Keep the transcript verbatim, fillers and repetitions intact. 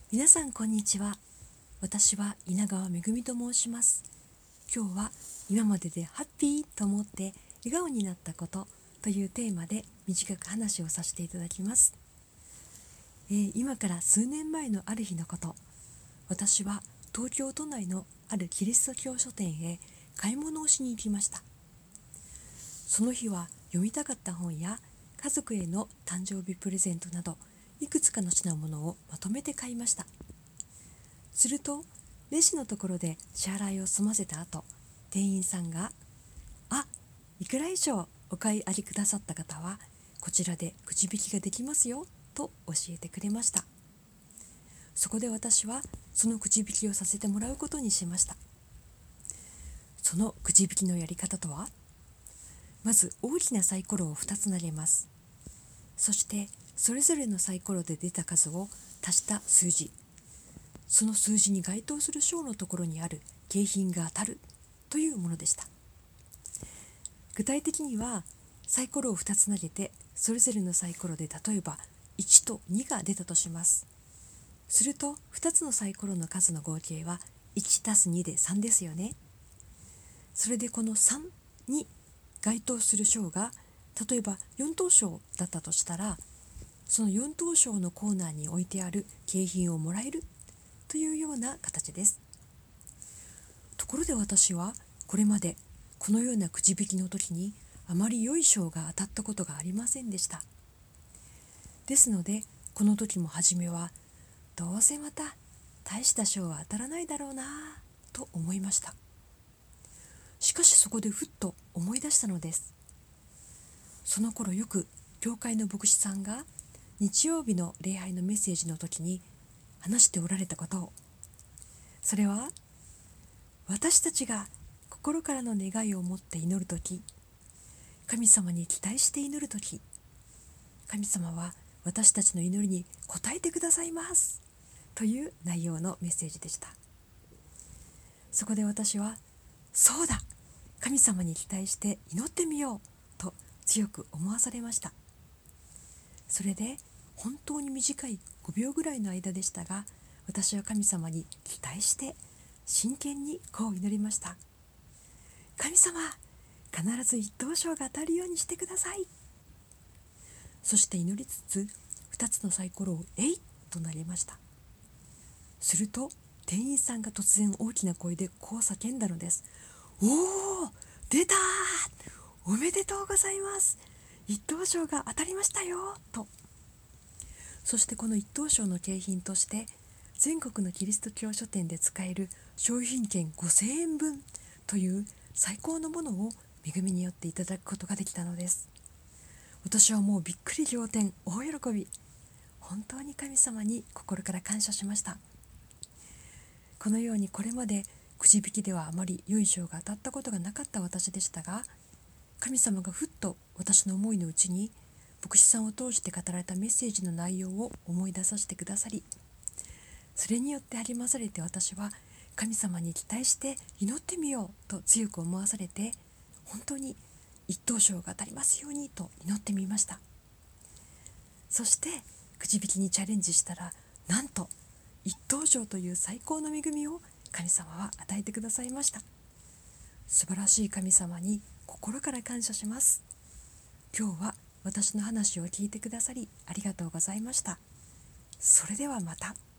皆さんこんにちは。私は稲川めぐみと申します。今日は今まででハッピーと思って笑顔になったことというテーマで短く話をさせていただきます。えー、今から数年前のある日のこと、私は東京都内のあるキリスト教書店へ買い物をしに行きました。その日は読みたかった本や家族への誕生日プレゼントなどいくつかの品物をまとめて買いました。するとレジのところで支払いを済ませた後、店員さんがあ、いくら以上お買い上げくださった方はこちらでくじ引きができますよと教えてくれました。そこで私はそのくじ引きをさせてもらうことにしました。そのくじ引きのやり方とは、まず大きなサイコロをふたつ投げます。そしてそれぞれのサイコロで出た数を足した数字、その数字に該当する賞のところにある景品が当たるというものでした。具体的にはサイコロをふたつ投げて、それぞれのサイコロで例えばいちとにが出たとします。するとふたつのサイコロの数の合計はいちたすにでさんですよね。それでこのさんに該当する賞が例えばよん等賞だったとしたら、そのよん等賞のコーナーに置いてある景品をもらえるというような形です。ところで私はこれまでこのようなくじ引きの時にあまり良い賞が当たったことがありませんでした。ですのでこの時も初めはどうせまた大した賞は当たらないだろうなと思いました。しかしそこでふっと思い出したのです。その頃よく教会の牧師さんが日曜日の礼拝のメッセージの時に話しておられたことを、それは私たちが心からの願いを持って祈るとき、神様に期待して祈るとき、神様は私たちの祈りに応えてくださいますという内容のメッセージでした。そこで私はそうだ、神様に期待して祈ってみようと強く思わされました。それで本当に短いごびょうぐらいの間でしたが、私は神様に期待して真剣にこう祈りました。神様、必ず一等賞が当たるようにしてください。そして祈りつつふたつのサイコロをえいっと投げました。すると店員さんが突然大きな声でこう叫んだのです。おー、出たー、おめでとうございます、一等賞が当たりましたよと。そしてこの一等賞の景品として全国のキリスト教書店で使える商品券ごせんえんぶんという最高のものを恵みによっていただくことができたのです。私はもうびっくり仰天、大喜び、本当に神様に心から感謝しました。このようにこれまでくじ引きではあまり良い賞が当たったことがなかった私でしたが、神様がふっと私の思いのうちに牧師さんを通して語られたメッセージの内容を思い出させてくださり、それによって励まされて、私は神様に期待して祈ってみようと強く思わされて、本当に一等賞が当たりますようにと祈ってみました。そしてくじ引きにチャレンジしたら、なんと一等賞という最高の恵みを神様は与えてくださいました。素晴らしい神様に心から感謝します。今日は私の話を聞いてくださりありがとうございました。それではまた。